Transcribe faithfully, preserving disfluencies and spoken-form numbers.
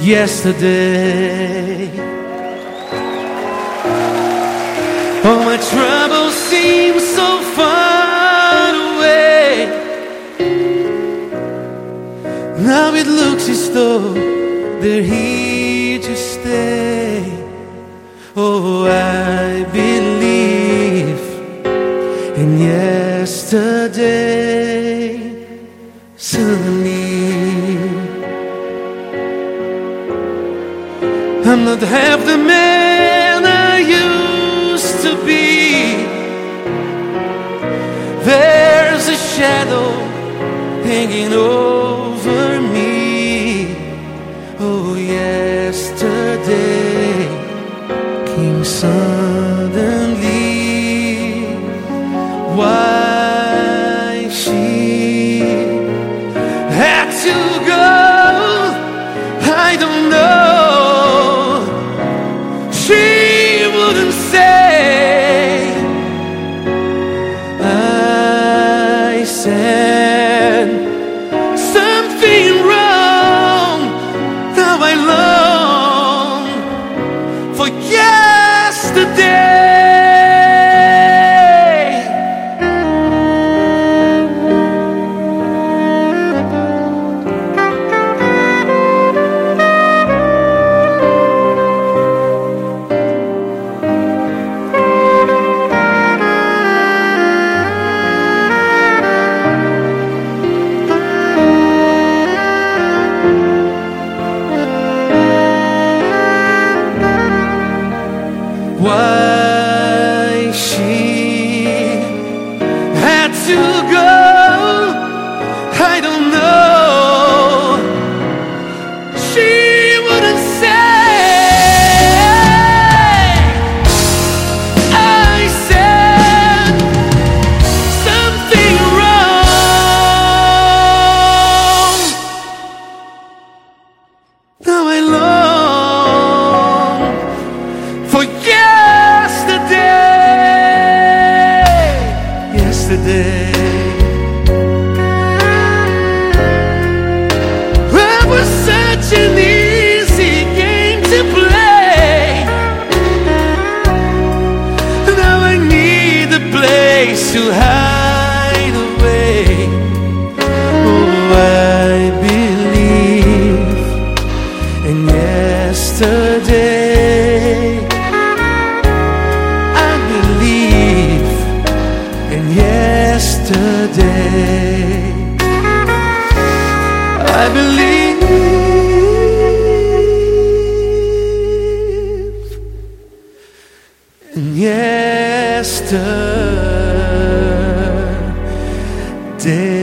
yesterday. All my troubles seem so far away. Now it looks as though they're here to stay. Oh, I believe in yesterday. Suddenly I'm not half the man I used to be. There's a shadow hanging over me. Oh, yesterday came suddenly. Why she had to go, I don't know. She wouldn't say. I said something wrong. Now I long for yesterday. Why she had to go, I don't know. She wouldn't say. I said something wrong. Now I long for yesterday. It was such an easy game to play. Now I need a place to hide away. Oh, I believe in yesterday. I believe in yesterday. I believe in yesterday.